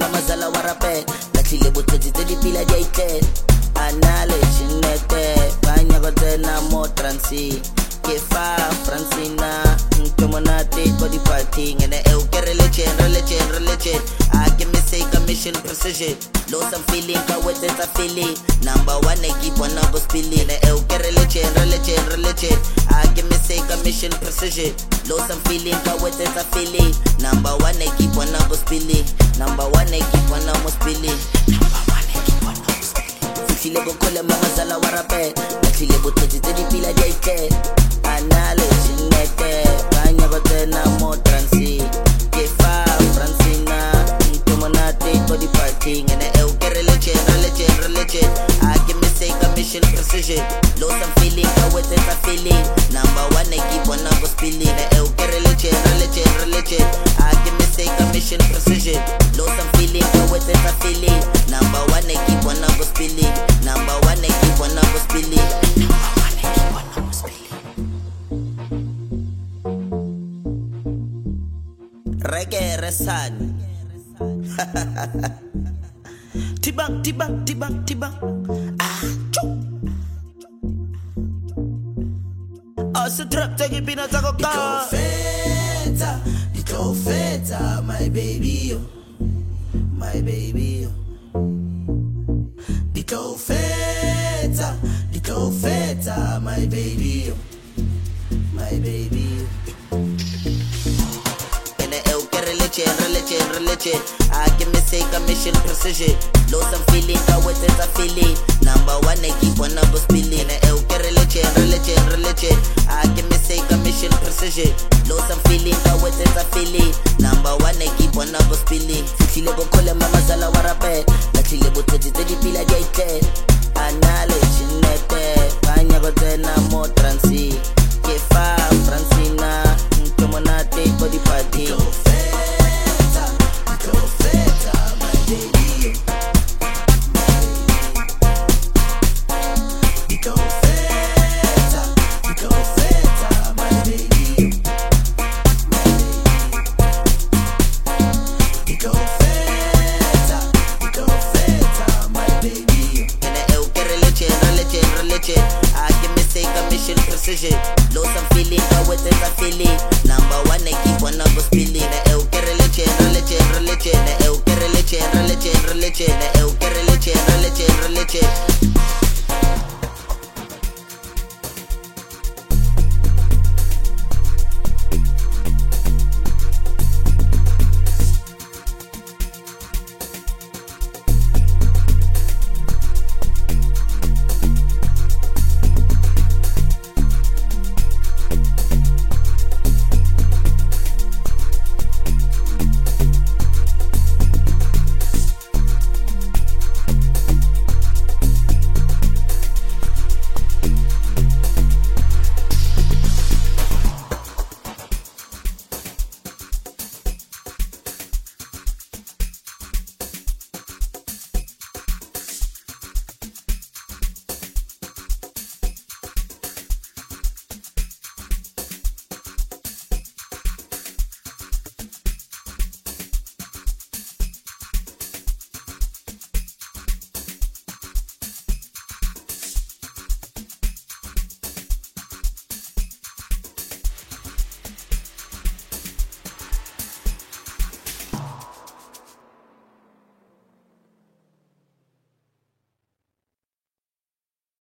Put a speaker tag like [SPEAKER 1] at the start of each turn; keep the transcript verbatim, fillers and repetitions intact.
[SPEAKER 1] mamazala wa rapet latlhile botlhotsi tse di pila di a itlela a na le tšhinete ba nyaka tsena mo transi ke fa francina nke monate ko di-partyng ene eo ke re letšhen re letšhen re letšhen a ke meseka mission precision lo some feeling ka wetsetsa feeling number one e keep on go spilling ene eo ke re letšhen re letšhen re letšhen a ke meseka mission precision lo some feeling ka wetsetsa feeling number one e keep on go spilling number one e keep on go spilling number one e keep on go spilling fihlile go khole mamazala wa rapet latlhile botlhotsi tse di pila di a itlela anale tšhinete ba nyaka tsena mo transi ke fa francina nke monate ko di-partyng ene eo ke re letšhen re letšhen re letšhen a ke meseka mission precision lo some feeling ka wetsetsa feeling number one e keep on go spilling ene eo ke re letšhen re letšhen re letšhen a ke meseka mission precision lo some feeling ka wetsetsa feeling number one e keep on go spilling number one e keep on go spilling number one e keep on go spilling reggae resan tibang tibang tibang tibang ah choo asa trap take pina tako ka feta dito feta my baby oh my baby oh dito feta dito feta my baby oh my baby Relachen, relachen, relachen I can mistake a mission precision Low some feeling, ka wetsetsa feeling Number one, I keep on go spilling I can relachen, relachen, relachen I can mistake a mission precision Low some feeling, ka wetsetsa feeling Number one, I keep on go spilling Fihlile go khole mamazala wa rapet latlhile botlhotsi tse di pila di a itlela a na le tšhinete ba nyaka tsena mo transi ke fa francina nke monate ko di-partyng I can mistake a mission precision Low some feeling, ka wetsetsa feeling Number one, I keep on go spilling I eo ke re letšhen, re letšhen, re letšhen I eo ke re letšhen, re letšhen, re letšhen